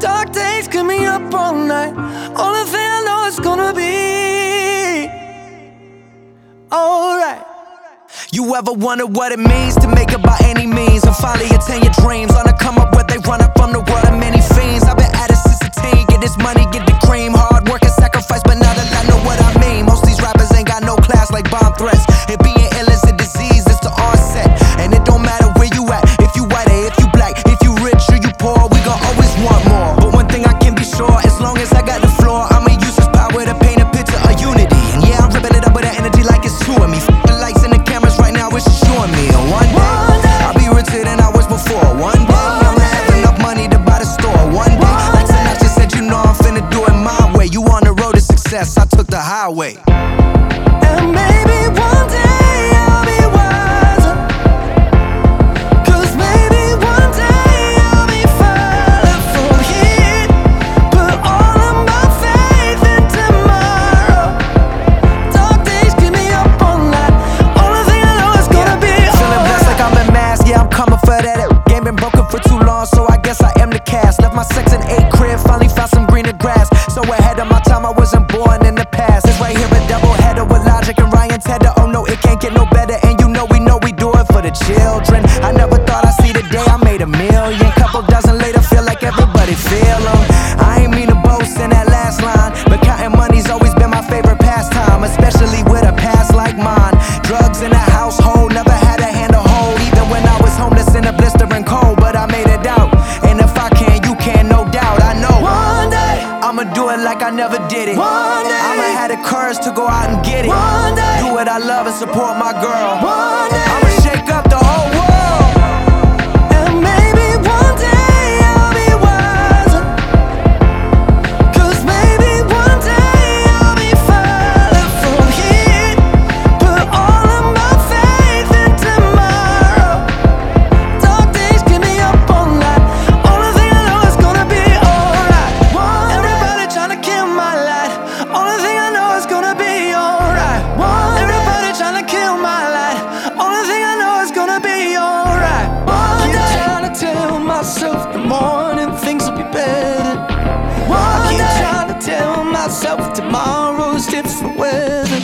Dark days keep me up all night. Only thing I know is gonna be alright. You ever wonder what it means to make it by any means and finally attain your dreams? On the come up where they run up from the world of many fiends. I've been at it since a teen, get this money, get the cream. Hard work and sacrifice, but now that I know what I mean. Most of these rappers ain't got no class like bomb threats. And being ill is a disease, it's the onset. And it don't matter where you at, if you white or if you black, if you rich or you poor, we gon' always want more. But one thing I can be sure, as long as I got the floor, I'ma use this power to paint a picture of unity. And yeah, I'm ripping it up with that energy like it's two of me. The lights and the cameras right now, it's showing me. And one day, I'll be richer than I was before. One day, I'ma have enough money to buy the store. One day, like Sinatra said, you know I'm finna do it my way. You on the road to success, I took the highway. And maybe one day I'll be wiser, 'cause maybe one day I'll be further from here. Put all of my faith in tomorrow. Dark days keep me up all night. Only thing I know is gonna be Feeling blessed like I'm in mass, yeah, I'm coming for that. Game been broken for too long, so I guess I am the cast. Left my Section 8 crib, finally found some greener grass. So ahead of my time, I wasn't born in the past. It's right here a double header with Logic and Ryan Tedder. Oh no, it can't get no better, and you know we do it for the children. I never thought I'd see the day I made a million. Couple dozen later, feel like everybody feel 'em. I ain't mean to boast in that last line, but counting money's always been my favorite pastime, especially with a past like mine. Drugs in the household, never had a hand to hold, even when I was homeless in the blistering cold. But I made it out, and if I can, you can, no doubt. I know one day I'ma do it like I never did it. One day I'ma have the courage to go out and get it. One day Do what I love and support my girl. One day I'ma shake up the whole world. And maybe one day I'll be wiser, 'cause maybe one day I'll be further from here. Put all of my faith in tomorrow. Dark days keep me up all night. Only thing I know is gonna be alright. Everybody tryna kill my light. Only thing I know is gonna be alright. Everybody tryna kill my light. Only thing I know is gonna be alright. Keep trying to tell myself the morning things will be better. I keep trying to tell myself tomorrow's different weather.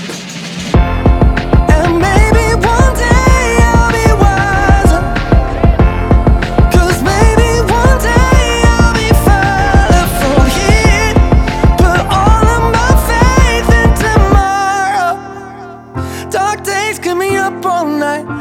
And maybe one day I'll be wiser, 'cause maybe one day I'll be further from here. Put all of my faith in tomorrow. Dark days keep me up all night.